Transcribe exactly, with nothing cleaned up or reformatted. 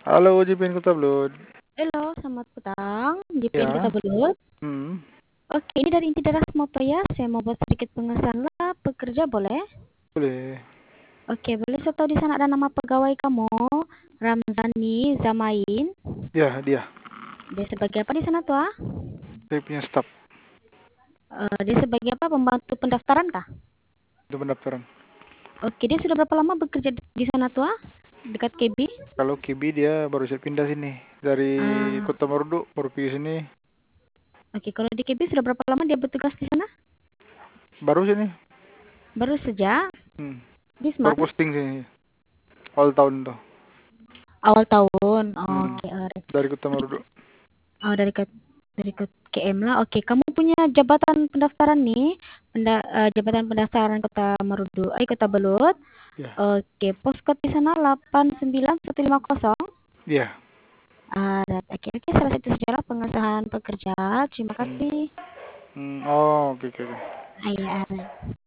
Halo, Jipin Kota Blood. Halo, selamat petang. J P N Kota Ya, Belut. hmm, Oke, ini dari Inti Daras Moto ya. Saya mau buat sedikit pengesahan lah. Pekerja boleh? boleh. Oke, boleh saya tahu di sana ada nama pegawai kamu? Ramzani Zamain. Ya, dia. Dia sebagai apa di sana tuh? Ah? Saya punya staff Eh, dia sebagai apa? Pembantu pendaftaran kah? untuk pendaftaran. Oke, dia sudah berapa lama bekerja di, di sana tuh? Ah? Dekat K B? Kalau Kibi dia baru saya pindah sini. Dari Ah, Kota Marudu, baru pergi sini. oke, kalau di K B sudah berapa lama dia bertugas di sana? Baru sini. Baru sejak Hmm. this Baru month? posting sini. All tahun tuh. Awal tahun. Hmm. Oke, alright. Dari Kota Marudu. Oh, dari ke dari ke K M lah. Oke, kamu punya jabatan pendaftaran nih. Penda, eh, jabatan pendaftaran Kota Marudu, eh Kota Belut. Ya. Oke, poskot di sana delapan sembilan satu lima nol. Ya. Ah, dat- oke, oke, salah satu sejarah pengesahan pekerja. Terima Hmm. kasih. Hmm. Oh, oke, oke, oke. Ah, iya, ada.